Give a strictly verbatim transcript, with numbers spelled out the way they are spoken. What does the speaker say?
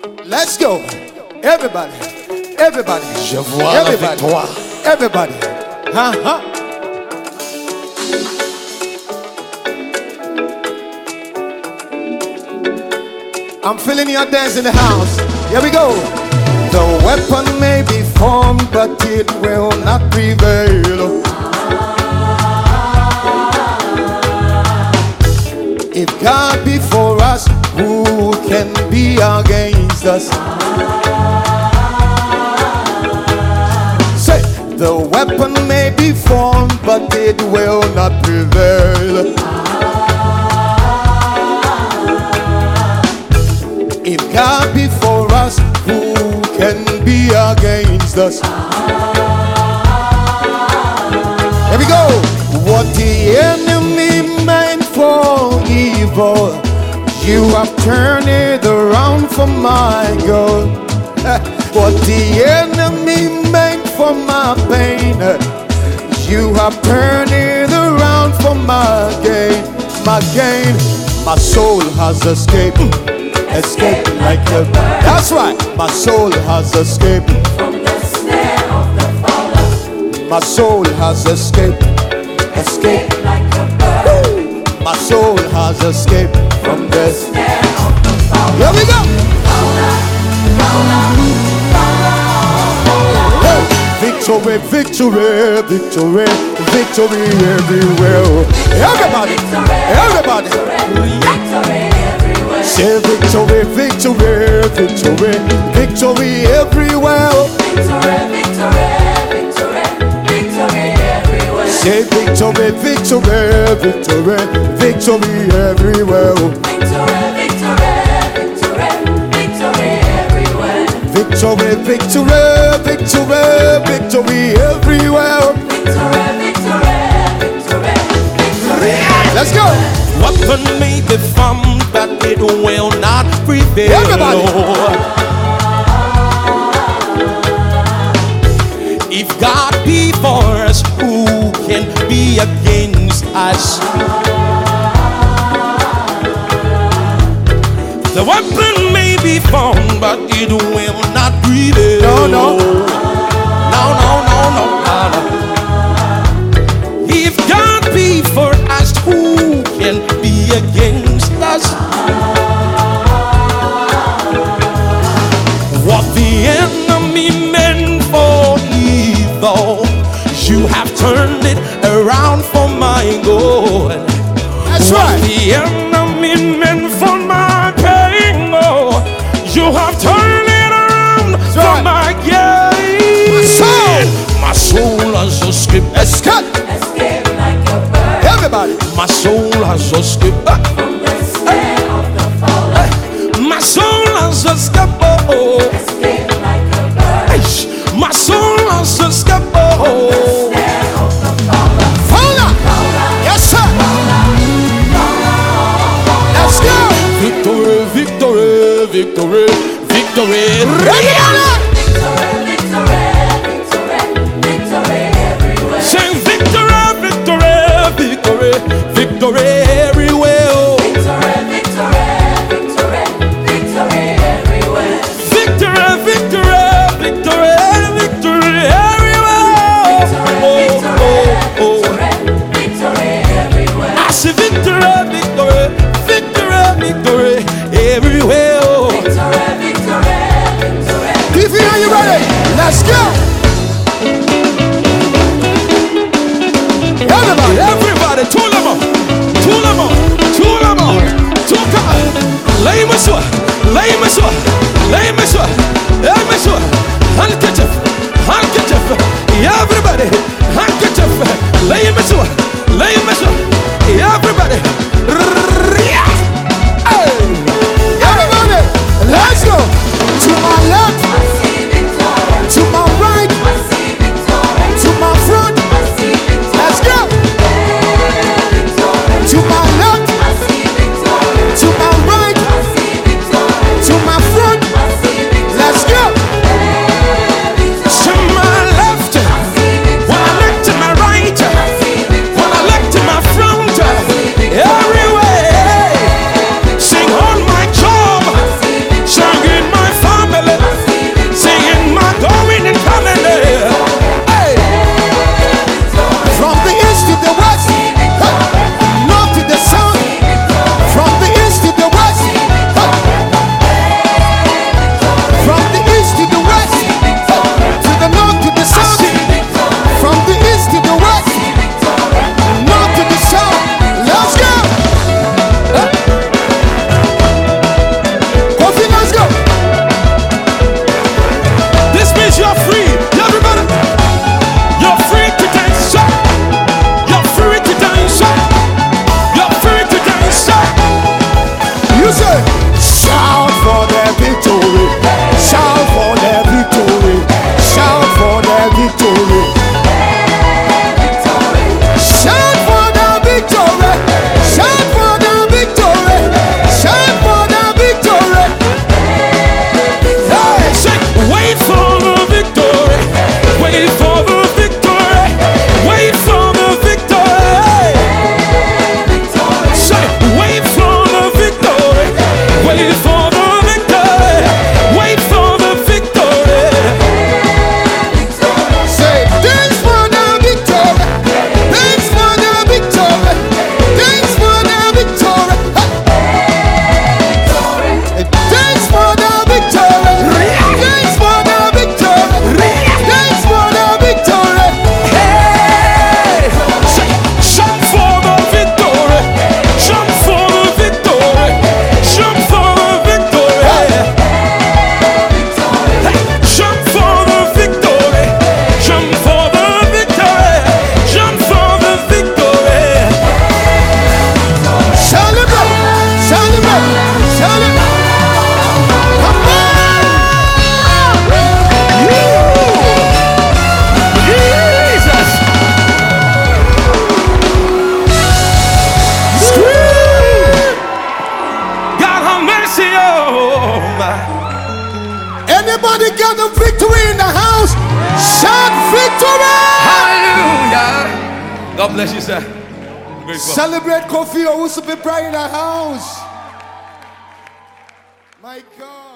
Let's go. Everybody. Everybody. Je vois Everybody. la victoire. Everybody. Huh, huh. I'm feeling your dance in the house. Here we go. The weapon may be formed, but it will not prevail. If God be for us, who can be against us? Say, the weapon may be formed, but it will not prevail. If God be for us, who can be against us? Here we go. What the enemy meant for evil, you have turned it around for my good. What the enemy meant for my pain, you have turned it around for my gain. My gain, my soul has escaped. Escape like a bird. That's right. My soul has escaped from the snare of the fowler. My soul has escaped. Escape like a bird. Woo. My soul has escaped from the snare of the fowler. Here we go. Fowler, fowler, fowler, fowler. Hey. Victory, victory, victory, victory everywhere. Everybody, everybody. Victory. Say victory, victory, victory, victory everywhere. Victory, victory, victory, victory everywhere. Say victory, victory, victory, victory everywhere. Victory, victory, victory, victory everywhere. Victory, victory, victory, victory everywhere. Victory, victory, victory, victory. Let's go. Weapon may be formed, but it will not prevail. Everybody. If God be for us, who can be against us? The weapon may be formed, but it will not prevail. No, no. No, no, no, no, no. If God be for us, who can be against us? What the enemy meant for evil, you have turned it around for my good. That's what right. The enemy meant for my pain, oh, you have turned it around That's for right. my gain. My soul, my soul has escaped. escape. Escape like a bird. Everybody. My soul has escaped. From the snare of the fowler. My soul has escaped. Oh, Escape like a bird. my soul has escaped. Oh, Snare of the fowler. Fowler. Yes, sir. Let's go. victory, victory, victory, victory. Everybody. Victory, victory, victory, victory everywhere. Sing victory, victory, victory, victory everywhere. Oh. Victory, victory, victory, victory everywhere. Victory, victory, victory, victory everywhere. Victory, Oh, oh, oh. victory, victory everywhere. I see victory, victory, victory, victory everywhere. Oh. Victory, victory, victory. D V, are you ready? Let's go. Everybody. Everybody, tulama, tulama, tulama, tuka. Lay me so, lay me so, lay me so, lay me so. Handkerchief, handkerchief. Everybody, handkerchief. Lay me so, lay me so. Everybody. Hey. Everybody. Let's go. To my left, I see victory. to my right, I see victory. to my front. I see victory. Let's go. Victory. To my left, I see Anybody got the victory in the house? Shout victory! Hallelujah. God bless you, sir. Celebrate Kofi Owusu be bright in the house. My God.